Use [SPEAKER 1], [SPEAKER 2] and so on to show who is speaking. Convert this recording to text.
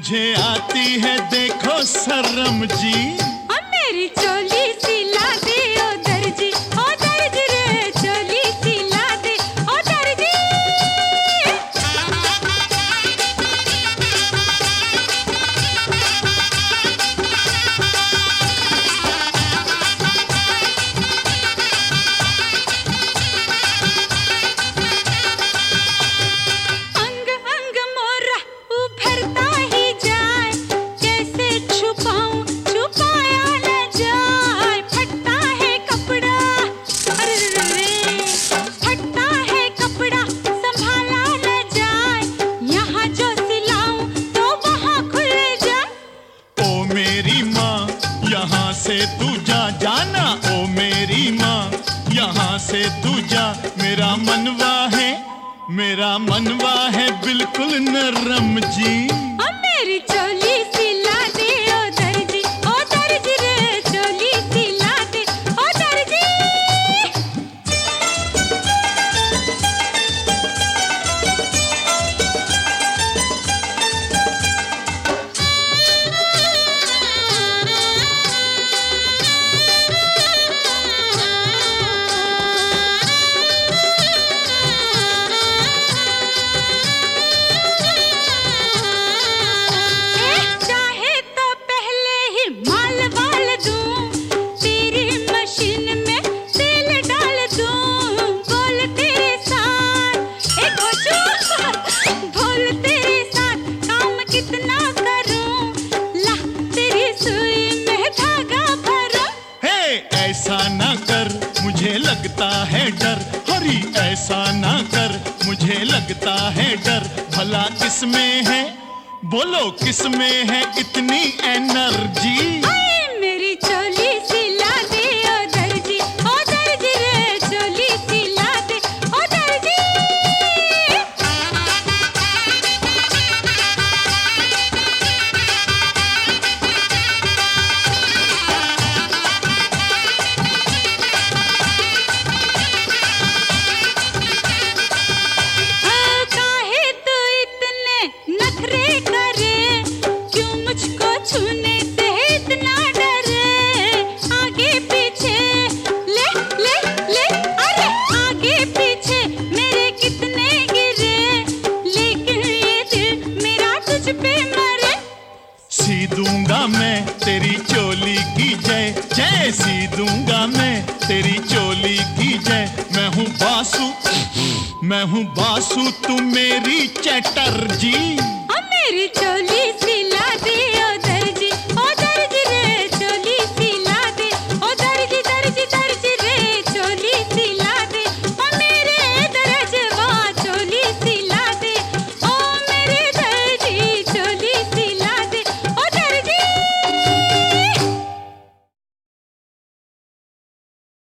[SPEAKER 1] मुझे आती है देखो शर्म जी।
[SPEAKER 2] मेरी चोली सिला दे ओ दर्जी, ओ दर्जी रे चोली सिला दे ओ दर्जी। अंग अंग मोरा उभरता ही जाए, कैसे छुपाऊं छुपाया न जाए। फटता है कपड़ा, अरे रे फटता है कपड़ा संभाला न जाए। यहाँ जो सिलाऊं तो वहाँ खुल जाए।
[SPEAKER 1] ओ मेरी माँ यहाँ से तू जा जाना, ओ मेरी माँ यहाँ से तू जा। मेरा मनवा है बिल्कुल नरम जी।
[SPEAKER 2] मेरी चोली सिला दे ओ दर्जी, ओ दर्जी रे चोली सिला दे ओ दर्जी। चाहे तो पहले ही माल वाल दूं, तेरी मशीन में तेल डाल दूं। बोल तेरे साथ एक बोल तेरे साथ काम कितना करूं, ला तेरी सुई में धागा भरूं।
[SPEAKER 1] हे ऐसा ना कर मुझे लगता है डर, हरी ऐसा ना कर मुझे लगता है डर। भला किसमें है बोलो किसमें है इतनी एनर्जी।
[SPEAKER 2] मेरी चोली सिला दे ओ दर्जी, ओ दर्जी रे चोली सिला दे ओ दर्जी। काहे तू इतने नखरे करे, क्यों मुझको छूने से इतना डरे। आगे पीछे ले ले ले, अरे आगे पीछे मेरे कितने गिरे, लेकिन ये दिल मेरा तुझ पे मरे।
[SPEAKER 1] सी दूंगा मैं तेरी चोली की जय जय, सी दूंगा मैं तेरी चोली की जय। मैं हूँ बासु तू मेरी चटर्जी।